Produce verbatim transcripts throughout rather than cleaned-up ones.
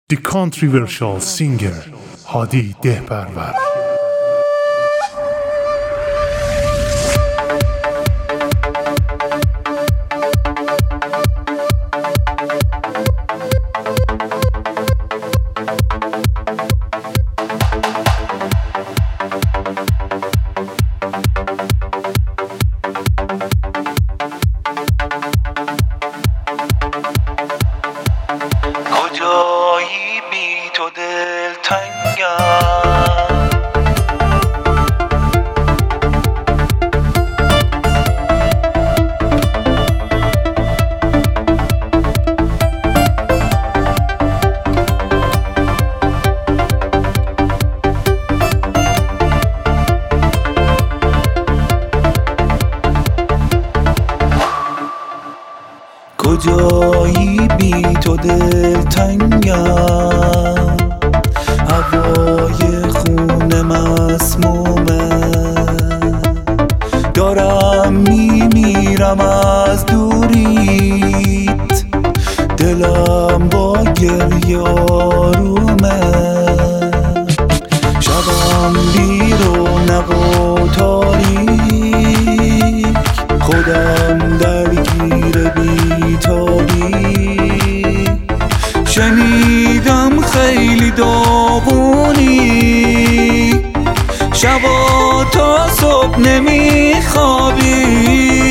The controversial singer هادی دهپرور. کجایی بی تو دلتنگم، کجایی بی تو دلتنگم، هوای خونه مسمومه، دارم میمیرم از دوریت، دلم با گریه آرومه، شبم بیرونق و تاریک، خودم درگیر بیتابی، شنیدم خیلی داغونی، شبا تا صبح نمیخوابی،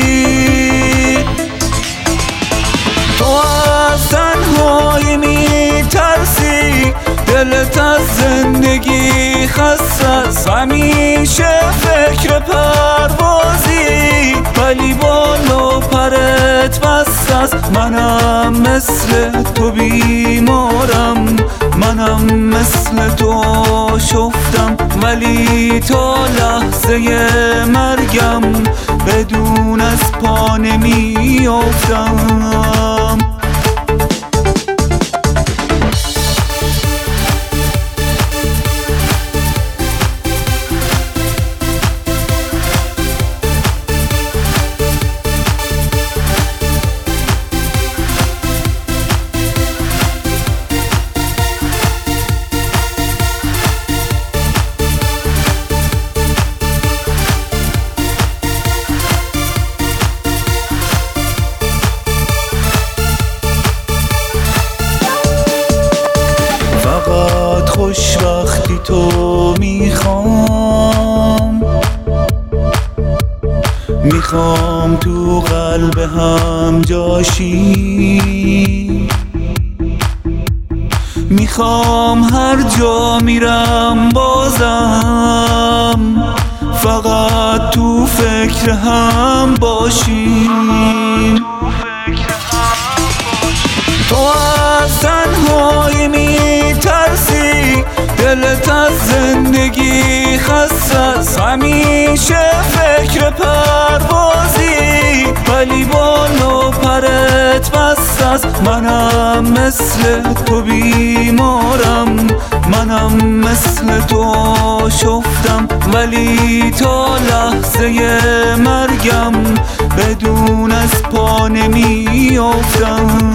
تو از تنهایی میترسی، دلت از زندگی خسته است، همیشه فکر پروازی، ولی بالا پرت بسته است، منم مثل تو بیمارم، منم مثل تو شفتم، ولی تا لحظه مرگم بدون از پا نمیافتم. فقط خوشبختی تو میخوام، میخوام تو قلب هم جاشی، میخوام هر جا میرم بازم، فقط تو فکر هم باشیم، تو از تنهایی میترسی، دلت از زندگی خسته است، همیشه فکر پروازی، ولی بالا پرت بسته است، منم مثل تو بیمارم، منم مثل تو شفتم، ولی تا لحظه مرگم بدون از پا نمیافتم.